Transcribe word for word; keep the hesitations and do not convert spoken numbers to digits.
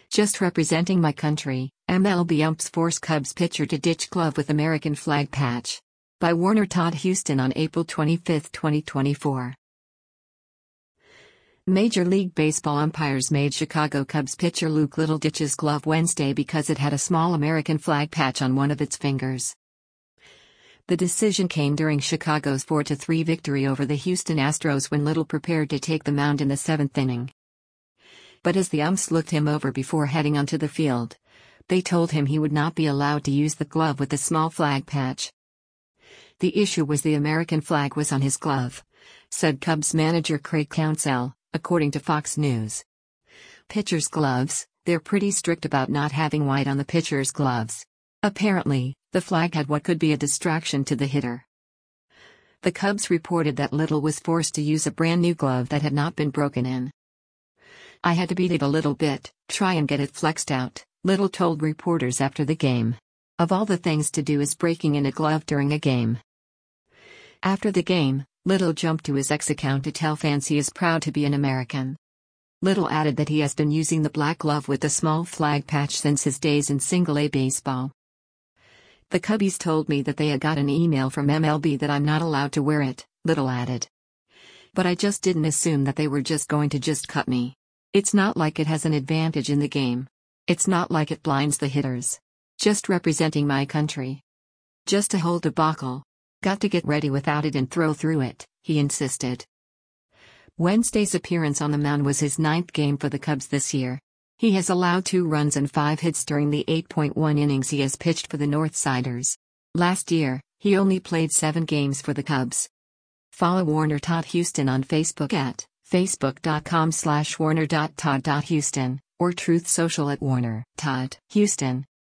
Just representing my country, M L B umps force Cubs pitcher to ditch glove with American flag patch. By Warner Todd Houston on April twenty-fifth, twenty twenty-four. Major League Baseball umpires made Chicago Cubs pitcher Luke Little ditch his glove Wednesday because it had a small American flag patch on one of its fingers. The decision came during Chicago's four to three victory over the Houston Astros when Little prepared to take the mound in the seventh inning. But as the umps looked him over before heading onto the field, they told him he would not be allowed to use the glove with the small flag patch. The issue was the American flag was on his glove, said Cubs manager Craig Counsell, according to Fox News. Pitchers' gloves, they're pretty strict about not having white on the pitcher's gloves. Apparently, the flag had what could be a distraction to the hitter. The Cubs reported that Little was forced to use a brand new glove that had not been broken in. I had to beat it a little bit, try and get it flexed out, Little told reporters after the game. Of all the things to do is breaking in a glove during a game. After the game, Little jumped to his X account to tell fans he is proud to be an American. Little added that he has been using the black glove with the small flag patch since his days in single-A baseball. The Cubbies told me that they had got an email from M L B that I'm not allowed to wear it, Little added. But I just didn't assume that they were just going to just cut me. It's not like it has an advantage in the game. It's not like it blinds the hitters. Just representing my country. Just a whole debacle. Got to get ready without it and throw through it, he insisted. Wednesday's appearance on the mound was his ninth game for the Cubs this year. He has allowed two runs and five hits during the eight point one innings he has pitched for the Northsiders. Last year, he only played seven games for the Cubs. Follow Warner Todd Houston on Facebook at facebook.com slash warner.todd.houston, or Truth Social at Warner Todd Houston.